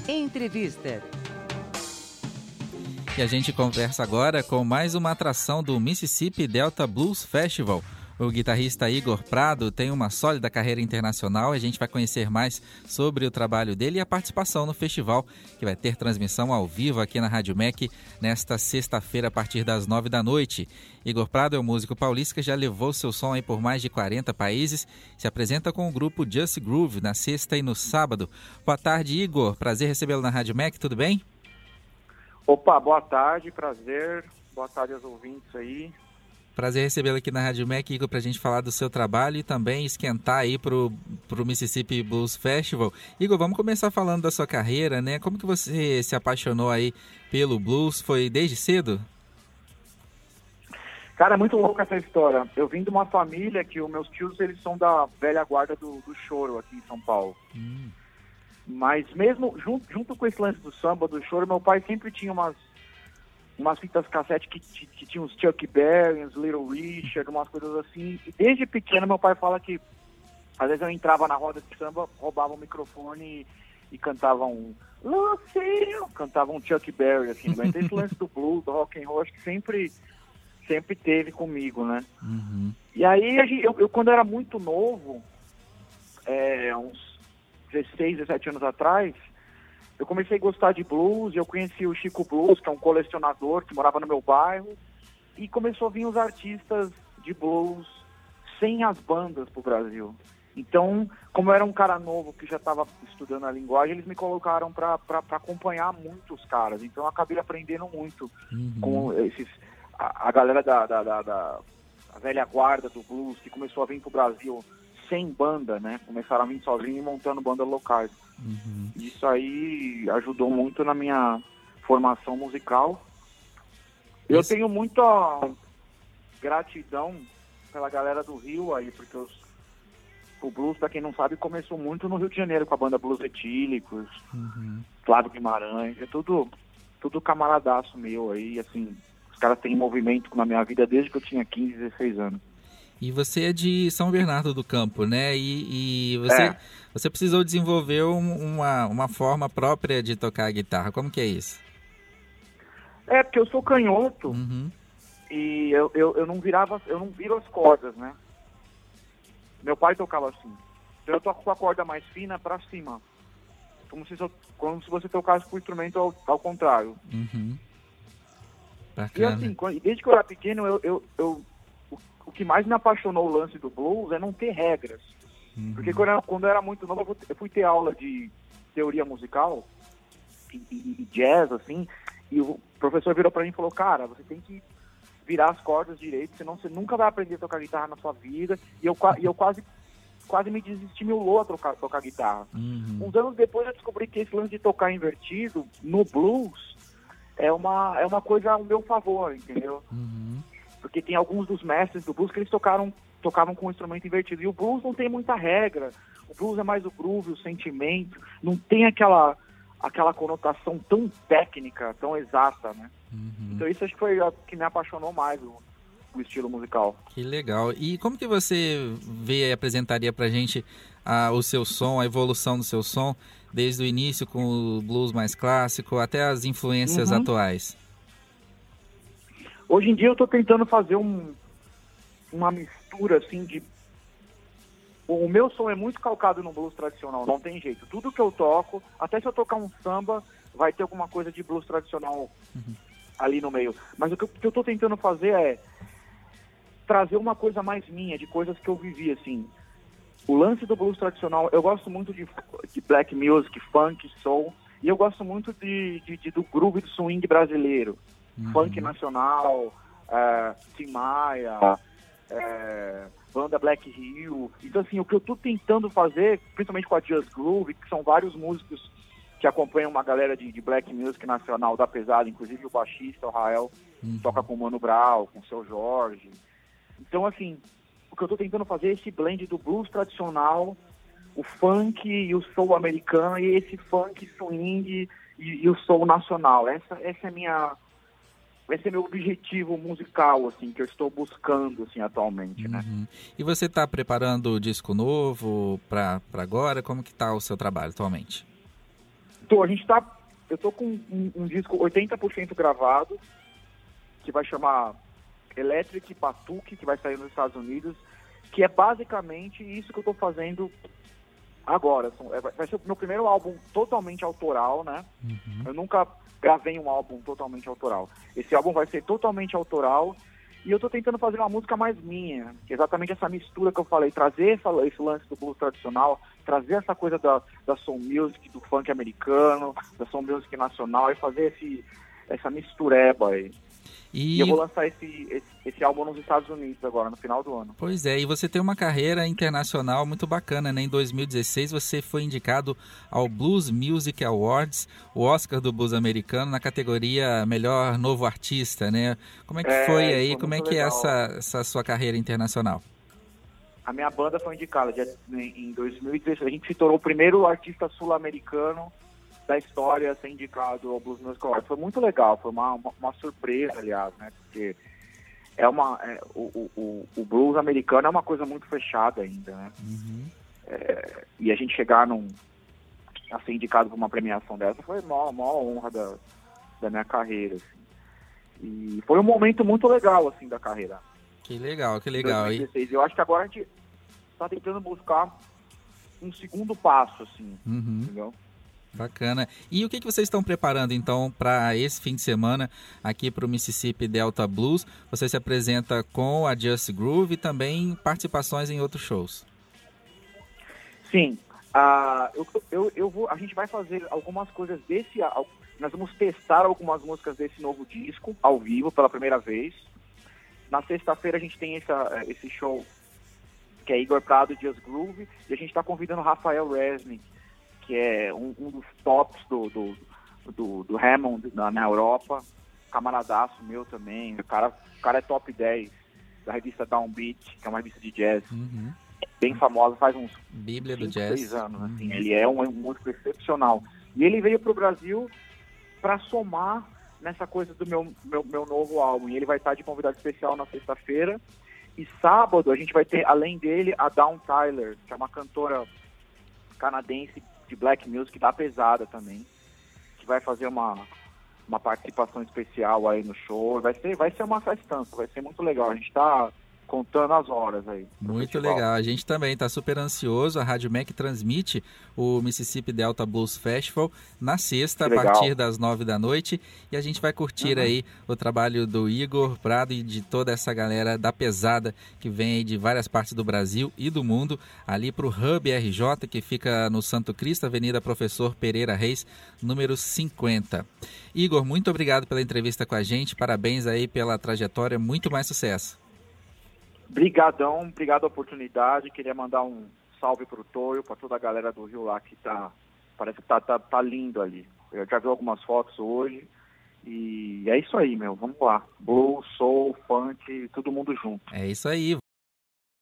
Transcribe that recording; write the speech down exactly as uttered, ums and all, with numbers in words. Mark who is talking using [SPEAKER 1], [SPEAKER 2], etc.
[SPEAKER 1] Entrevista.
[SPEAKER 2] E a gente conversa agora com mais uma atração do Mississippi Delta Blues Festival. O guitarrista Igor Prado tem uma sólida carreira internacional. A gente vai conhecer mais sobre o trabalho dele e a participação no festival, que vai ter transmissão ao vivo aqui na Rádio M E C nesta sexta-feira a partir das nove da noite. Igor Prado é um músico paulista que já levou seu som aí por mais de quarenta países. Se apresenta com o grupo Just Groove na sexta e no sábado. Boa tarde, Igor. Prazer recebê-lo na Rádio M E C. Tudo bem?
[SPEAKER 3] Opa, boa tarde, prazer. Boa tarde aos ouvintes aí.
[SPEAKER 2] Prazer recebê-lo aqui na Rádio M E C, Igor, para a gente falar do seu trabalho e também esquentar aí para o Mississippi Blues Festival. Igor, vamos começar falando da sua carreira, né? Como que você se apaixonou aí pelo blues? Foi desde cedo?
[SPEAKER 3] Cara, é muito louca essa história. Eu vim de uma família que os meus tios, eles são da velha guarda do, do choro aqui em São Paulo. Hum. Mas mesmo junto, junto com esse lance do samba, do choro, meu pai sempre tinha umas umas fitas cassete que, que, que tinha uns Chuck Berry, uns Little Richard, umas coisas assim. E desde pequeno meu pai fala que às vezes eu entrava na roda de samba, roubava o microfone e, e cantava um Lucille, cantava um Chuck Berry, assim. Mas esse lance do blues, do rock and roll, acho que sempre, sempre teve comigo, né? Uhum. E aí, eu, eu quando eu era muito novo, é, uns dezesseis, dezessete anos atrás, eu comecei a gostar de blues, eu conheci o Chico Blues, que é um colecionador que morava no meu bairro, e começou a vir os artistas de blues sem as bandas pro Brasil. Então, como eu era um cara novo que já estava estudando a linguagem, eles me colocaram para acompanhar muitos caras. Então, eu acabei aprendendo muito uhum. com esses, a, a galera da, da, da, da a velha guarda do blues, que começou a vir pro Brasil sem banda, né? Começaram a vir sozinhos e montando bandas locais. Uhum. Isso aí ajudou muito na minha formação musical. Eu Isso. tenho muita gratidão pela galera do Rio aí, porque os, o blues, pra quem não sabe, começou muito no Rio de Janeiro com a banda Blues Etílicos, uhum. Flávio Guimarães, é tudo, tudo camaradaço meu aí, assim, os caras têm movimento na minha vida desde que eu tinha quinze, dezesseis anos.
[SPEAKER 2] E você é de São Bernardo do Campo, né? E, e você, é. você precisou desenvolver um, uma, uma forma própria de tocar a guitarra. Como que é isso?
[SPEAKER 3] É, porque eu sou canhoto uhum. e eu, eu, eu não virava, eu não viro as cordas, né? Meu pai tocava assim. Então eu toco com a corda mais fina pra cima. Como se, como se você tocasse com o instrumento ao, ao contrário. Uhum. E assim, desde que eu era pequeno, eu... eu, eu o que mais me apaixonou o lance do blues é não ter regras. Uhum. Porque quando eu, quando eu era muito novo, eu fui ter aula de teoria musical e, e, e jazz, assim, e o professor virou pra mim e falou, cara, você tem que virar as cordas direito, senão você nunca vai aprender a tocar guitarra na sua vida. E eu, e eu quase, quase me desestimulou a tocar, tocar guitarra. Uhum. Uns anos depois eu descobri que esse lance de tocar invertido no blues é uma, é uma coisa ao meu favor, entendeu? Uhum. Porque tem alguns dos mestres do blues que eles tocaram, tocavam com o instrumento invertido. E o blues não tem muita regra. O blues é mais o groove, o sentimento. Não tem aquela, aquela conotação tão técnica, tão exata, né? Uhum. Então isso acho que foi o que me apaixonou mais, o, o estilo musical.
[SPEAKER 2] Que legal. E como que você vê e apresentaria pra gente a, o seu som, a evolução do seu som, desde o início com o blues mais clássico até as influências uhum. atuais?
[SPEAKER 3] Hoje em dia eu estou tentando fazer um, uma mistura, assim, de... O meu som é muito calcado no blues tradicional, não tem jeito. Tudo que eu toco, até se eu tocar um samba, vai ter alguma coisa de blues tradicional uhum. ali no meio. Mas o que eu estou tentando fazer é trazer uma coisa mais minha, de coisas que eu vivi, assim. O lance do blues tradicional, eu gosto muito de, de black music, funk, soul, e eu gosto muito de, de, de do groove do swing brasileiro. Uhum. Funk nacional, é, Tim Maia, é, banda Black Hill. Então, assim, o que eu tô tentando fazer, principalmente com a Just Groove, que são vários músicos que acompanham uma galera de, de black music nacional da pesada, inclusive o baixista, o Rael, uhum. toca com o Mano Brown, com o Seu Jorge. Então, assim, o que eu tô tentando fazer é esse blend do blues tradicional, o funk e o soul americano, e esse funk swing e, e o soul nacional. Essa, essa é a minha... Esse é meu objetivo musical, assim, que eu estou buscando, assim, atualmente, uhum. né?
[SPEAKER 2] E você está preparando o disco novo para agora? Como que está o seu trabalho atualmente?
[SPEAKER 3] Tô, a gente tá... Eu tô com um, um disco oitenta por cento gravado, que vai chamar Electric Batuque, que vai sair nos Estados Unidos, que é basicamente isso que eu tô fazendo agora. Vai ser o meu primeiro álbum totalmente autoral, né? Uhum. Eu nunca gravei um álbum totalmente autoral. Esse álbum vai ser totalmente autoral e eu tô tentando fazer uma música mais minha, que é exatamente essa mistura que eu falei, trazer essa, esse lance do blues tradicional, trazer essa coisa da, da soul music, do funk americano, da soul music nacional e fazer esse, essa mistureba aí. E... e eu vou lançar esse, esse, esse álbum nos Estados Unidos agora, no final do ano.
[SPEAKER 2] Pois é, e você tem uma carreira internacional muito bacana, né? Em dois mil e dezesseis você foi indicado ao Blues Music Awards, o Oscar do blues americano, na categoria Melhor Novo Artista, né? Como é que é, foi aí? Foi Como é que legal. é essa, essa sua carreira internacional?
[SPEAKER 3] A minha banda foi indicada em dois mil e dezesseis. A gente se tornou o primeiro artista sul-americano da história a ser indicado ao Blues Music Awards. Foi muito legal, foi uma, uma, uma surpresa, aliás, né? Porque é uma, é, o, o, o blues americano é uma coisa muito fechada ainda, né? Uhum. É, e a gente chegar num, a ser indicado por uma premiação dessa foi a maior, maior honra da, da minha carreira, assim. E foi um momento muito legal, assim, da carreira.
[SPEAKER 2] Que legal, que legal.
[SPEAKER 3] dois mil e dezesseis. E eu acho que agora a gente está tentando buscar um segundo passo, assim, uhum. entendeu?
[SPEAKER 2] Bacana. E o que, que vocês estão preparando, então, para esse fim de semana aqui para o Mississippi Delta Blues? Você se apresenta com a Just Groove e também participações em outros shows.
[SPEAKER 3] Sim. Uh, eu, eu, eu vou, a gente vai fazer algumas coisas desse... Nós vamos testar algumas músicas desse novo disco ao vivo pela primeira vez. Na sexta-feira a gente tem essa, esse show que é Igor Prado e Just Groove. E a gente está convidando o Rafael Resnick, que é um, um dos tops do, do, do, do Hammond na, na Europa, camaradaço meu também, o cara, o cara é top dez da revista Downbeat, que é uma revista de jazz, uhum. bem famosa, faz uns
[SPEAKER 2] Bíblia do
[SPEAKER 3] jazz.
[SPEAKER 2] seis
[SPEAKER 3] anos,
[SPEAKER 2] uhum.
[SPEAKER 3] assim, ele é um, um músico excepcional. E ele veio pro Brasil para somar nessa coisa do meu, meu, meu novo álbum, e ele vai estar de convidado especial na sexta-feira, e sábado a gente vai ter, além dele, a Dawn Tyler, que é uma cantora canadense de black music da pesada também, que vai fazer uma, uma participação especial aí no show. Vai ser, vai ser uma festança, vai ser muito legal. A gente tá contando as horas aí.
[SPEAKER 2] Muito
[SPEAKER 3] festival.
[SPEAKER 2] legal. A gente também está super ansioso. A Rádio Mac transmite o Mississippi Delta Blues Festival na sexta, a partir das nove da noite. E a gente vai curtir uhum. aí o trabalho do Igor Prado e de toda essa galera da pesada que vem aí de várias partes do Brasil e do mundo, ali para o Hub R J, que fica no Santo Cristo, Avenida Professor Pereira Reis, número cinquenta. Igor, muito obrigado pela entrevista com a gente. Parabéns aí pela trajetória. Muito mais sucesso.
[SPEAKER 3] Brigadão, obrigado a oportunidade. Queria mandar um salve pro Toio, para toda a galera do Rio lá que tá, parece que tá, tá, tá lindo ali. Eu já vi algumas fotos hoje e é isso aí, meu. Vamos lá. Blues, soul, funk, todo mundo junto.
[SPEAKER 2] É isso aí.